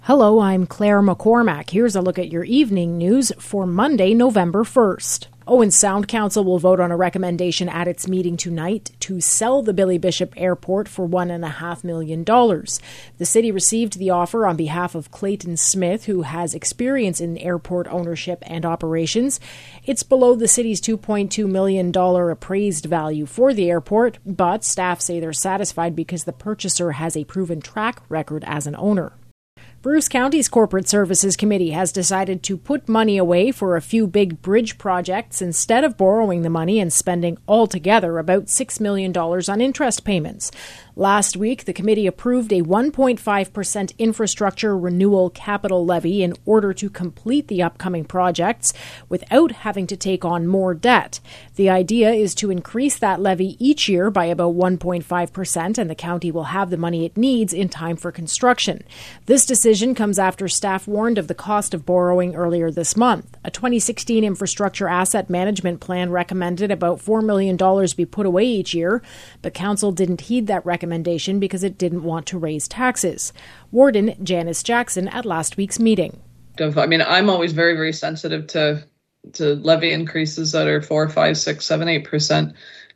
Hello, I'm Claire McCormack. Here's a look at your evening news for Monday, November 1st. Owen Sound Council will vote on a recommendation at its meeting tonight to sell the Billy Bishop Airport for $1.5 million. The city received the offer on behalf of Clayton Smith, who has experience in airport ownership and operations. It's below the city's $2.2 million appraised value for the airport, but staff say they're satisfied because the purchaser has a proven track record as an owner. Bruce County's Corporate Services Committee has decided to put money away for a few big bridge projects instead of borrowing the money and spending altogether about $6 million on interest payments. Last week, the committee approved a 1.5% infrastructure renewal capital levy in order to complete the upcoming projects without having to take on more debt. The idea is to increase that levy each year by about 1.5%, and the county will have the money it needs in time for construction. This decision comes after staff warned of the cost of borrowing earlier this month. A 2016 infrastructure asset management plan recommended about $4 million be put away each year, but council didn't heed that recommendation because it didn't want to raise taxes. Warden Janice Jackson at last week's meeting. I mean, I'm always very, very sensitive to levy increases that are 4, 5, 6, 7, 8%.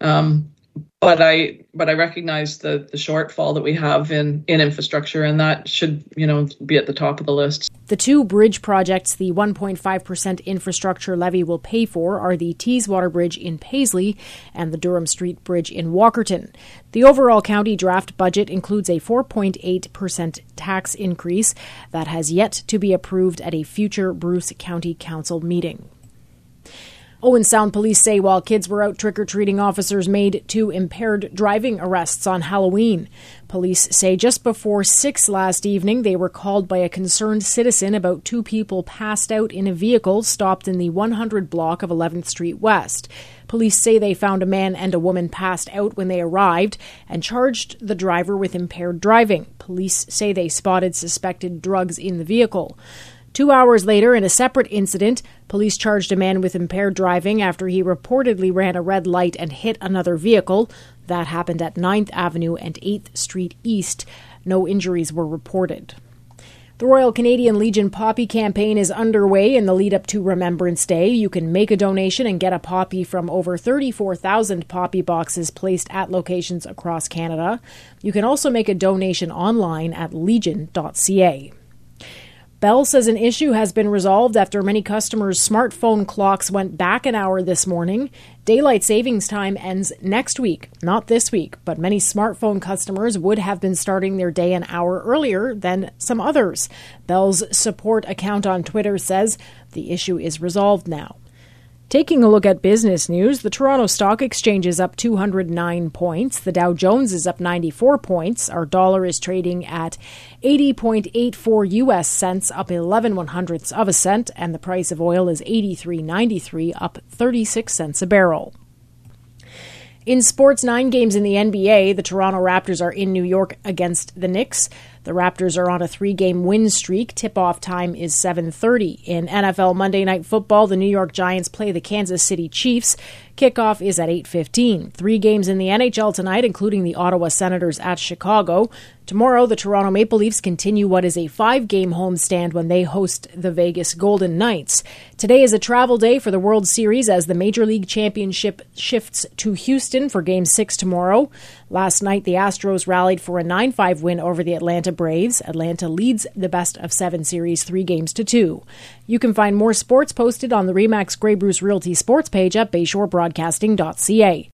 But I recognize the shortfall that we have in infrastructure, and that should, be at the top of the list. The two bridge projects the 1.5% infrastructure levy will pay for are the Teeswater Bridge in Paisley and the Durham Street Bridge in Walkerton. The overall county draft budget includes a 4.8% tax increase that has yet to be approved at a future Bruce County Council meeting. Owen Sound police say while kids were out trick-or-treating, officers made 2 impaired driving arrests on Halloween. Police say just before 6 last evening, they were called by a concerned citizen about 2 people passed out in a vehicle stopped in the 100 block of 11th Street West. Police say they found a man and a woman passed out when they arrived and charged the driver with impaired driving. Police say they spotted suspected drugs in the vehicle. 2 hours later, in a separate incident, police charged a man with impaired driving after he reportedly ran a red light and hit another vehicle. That happened at 9th Avenue and 8th Street East. No injuries were reported. The Royal Canadian Legion Poppy campaign is underway in the lead-up to Remembrance Day. You can make a donation and get a poppy from over 34,000 poppy boxes placed at locations across Canada. You can also make a donation online at legion.ca. Bell says an issue has been resolved after many customers' smartphone clocks went back an hour this morning. Daylight savings time ends next week, not this week, but many smartphone customers would have been starting their day an hour earlier than some others. Bell's support account on Twitter says the issue is resolved now. Taking a look at business news, the Toronto Stock Exchange is up 209 points. The Dow Jones is up 94 points. Our dollar is trading at 80.84 U.S. cents, up 11/100ths of a cent, and the price of oil is $83.93, up 36 cents a barrel. In sports, 9 games in the NBA, the Toronto Raptors are in New York against the Knicks. The Raptors are on a 3-game win streak. Tip-off time is 7:30. In NFL Monday Night Football, the New York Giants play the Kansas City Chiefs. Kickoff is at 8:15. 3 games in the NHL tonight, including the Ottawa Senators at Chicago. Tomorrow, the Toronto Maple Leafs continue what is a 5-game homestand when they host the Vegas Golden Knights. Today is a travel day for the World Series as the Major League Championship shifts to Houston for Game 6 tomorrow. Last night, the Astros rallied for a 9-5 win over the Atlanta Braves. Atlanta leads the best-of-7 series 3-2. You can find more sports posted on the RE/MAX Grey Bruce Realty sports page at BayshoreBroadcasting.ca.